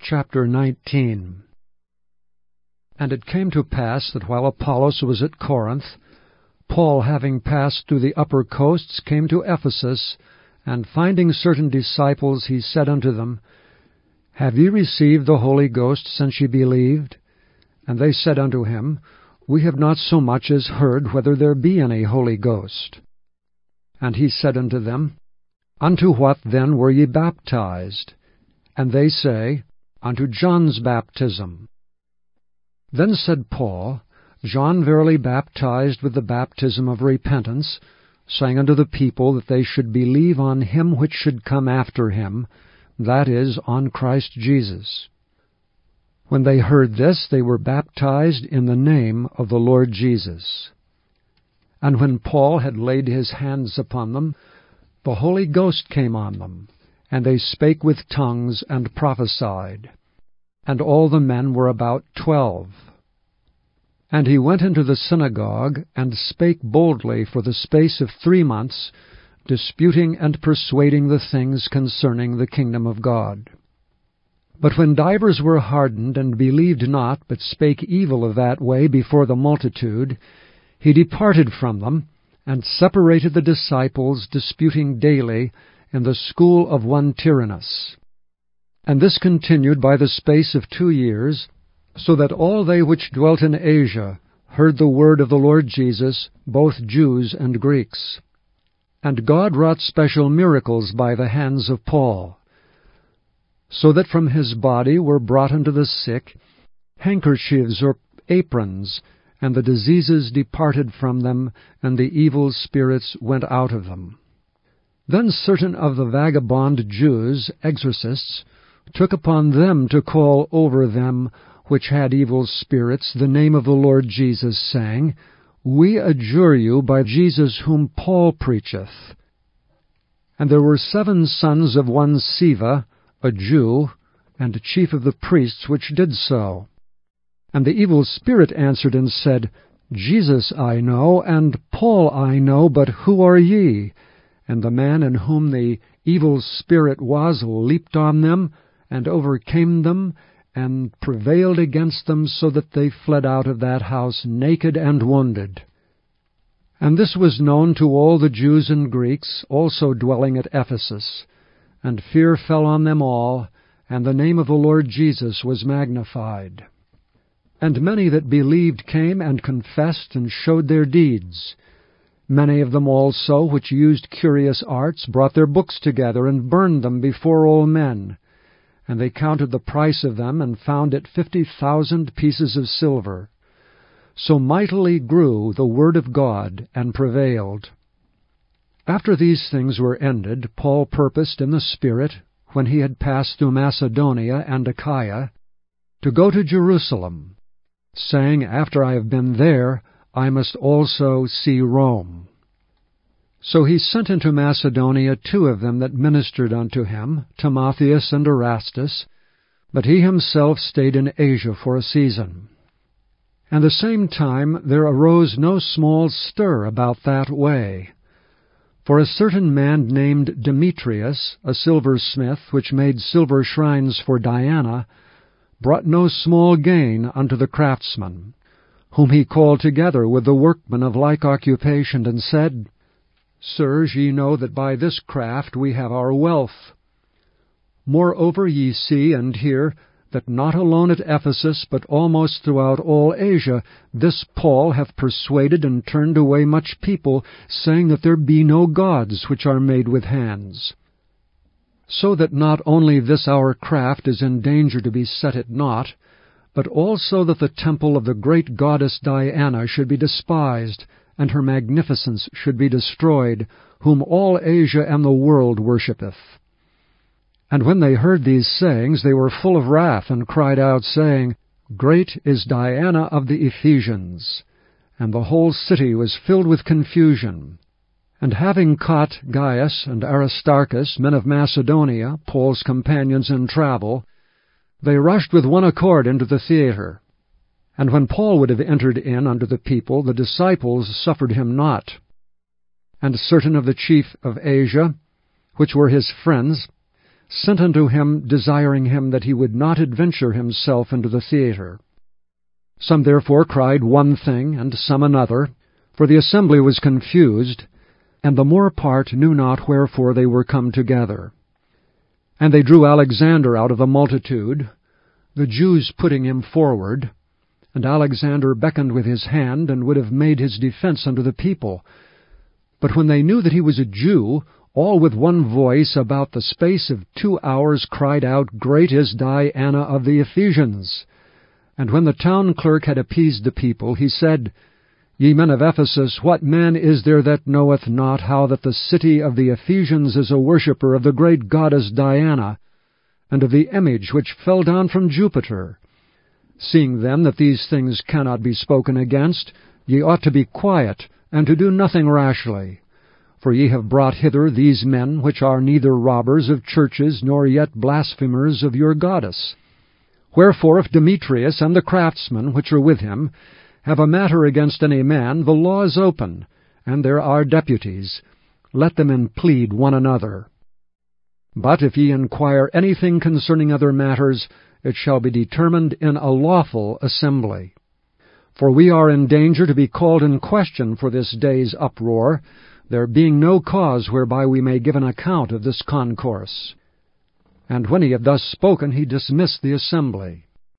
Chapter 19. And it came to pass that while Apollos was at Corinth, Paul, having passed through the upper coasts, came to Ephesus, and finding certain disciples, he said unto them, Have ye received the Holy Ghost since ye believed? And they said unto him, We have not so much as heard whether there be any Holy Ghost. And he said unto them, Unto what then were ye baptized? And they say, Unto John's baptism. Then said Paul, John verily baptized with the baptism of repentance, saying unto the people that they should believe on him which should come after him, that is, on Christ Jesus. When they heard this, they were baptized in the name of the Lord Jesus. And when Paul had laid his hands upon them, the Holy Ghost came on them, and they spake with tongues and prophesied. And all the men were about 12. And he went into the synagogue, and spake boldly for the space of 3 months, disputing and persuading the things concerning the kingdom of God. But when divers were hardened, and believed not, but spake evil of that way before the multitude, he departed from them, and separated the disciples, disputing daily in the school of one Tyrannus. And this continued by the space of 2 years, so that all they which dwelt in Asia heard the word of the Lord Jesus, both Jews and Greeks. And God wrought special miracles by the hands of Paul, so that from his body were brought unto the sick handkerchiefs or aprons, and the diseases departed from them, and the evil spirits went out of them. Then certain of the vagabond Jews, exorcists, took upon them to call over them which had evil spirits the name of the Lord Jesus, saying, We adjure you by Jesus whom Paul preacheth. And there were 7 sons of one Sceva, a Jew, and chief of the priests, which did so. And the evil spirit answered and said, Jesus I know, and Paul I know, but who are ye? And the man in whom the evil spirit was leaped on them, and overcame them, and prevailed against them, so that they fled out of that house naked and wounded. And this was known to all the Jews and Greeks, also dwelling at Ephesus. And fear fell on them all, and the name of the Lord Jesus was magnified. And many that believed came and confessed and showed their deeds. Many of them also, which used curious arts, brought their books together, and burned them before all men. And they counted the price of them, and found it 50,000 pieces of silver. So mightily grew the word of God, and prevailed. After these things were ended, Paul purposed in the Spirit, when he had passed through Macedonia and Achaia, to go to Jerusalem, saying, After I have been there, I must also see Rome. So he sent into Macedonia 2 of them that ministered unto him, Timotheus and Erastus, but he himself stayed in Asia for a season. And the same time there arose no small stir about that way. For a certain man named Demetrius, a silversmith, which made silver shrines for Diana, brought no small gain unto the craftsmen, whom he called together with the workmen of like occupation, and said, Sirs, ye know that by this craft we have our wealth. Moreover ye see and hear that not alone at Ephesus, but almost throughout all Asia, this Paul hath persuaded and turned away much people, saying that there be no gods which are made with hands. So that not only this our craft is in danger to be set at naught, but also that the temple of the great goddess Diana should be despised, and her magnificence should be destroyed, whom all Asia and the world worshippeth. And when they heard these sayings, they were full of wrath, and cried out, saying, Great is Diana of the Ephesians. And the whole city was filled with confusion. And having caught Gaius and Aristarchus, men of Macedonia, Paul's companions in travel, they rushed with one accord into the theater. And when Paul would have entered in unto the people, the disciples suffered him not. And certain of the chief of Asia, which were his friends, sent unto him, desiring him that he would not adventure himself into the theatre. Some therefore cried one thing, and some another, for the assembly was confused, and the more part knew not wherefore they were come together. And they drew Alexander out of the multitude, the Jews putting him forward, and Alexander beckoned with his hand, and would have made his defense unto the people. But when they knew that he was a Jew, all with one voice about the space of 2 hours cried out, Great is Diana of the Ephesians. And when the town clerk had appeased the people, he said, Ye men of Ephesus, what man is there that knoweth not how that the city of the Ephesians is a worshipper of the great goddess Diana, and of the image which fell down from Jupiter? Seeing then that these things cannot be spoken against, ye ought to be quiet, and to do nothing rashly. For ye have brought hither these men, which are neither robbers of churches, nor yet blasphemers of your goddess. Wherefore, if Demetrius and the craftsmen which are with him have a matter against any man, the law is open, and there are deputies. Let them implead one another. But if ye inquire anything concerning other matters, it shall be determined in a lawful assembly. For we are in danger to be called in question for this day's uproar, there being no cause whereby we may give an account of this concourse. And when he had thus spoken, he dismissed the assembly.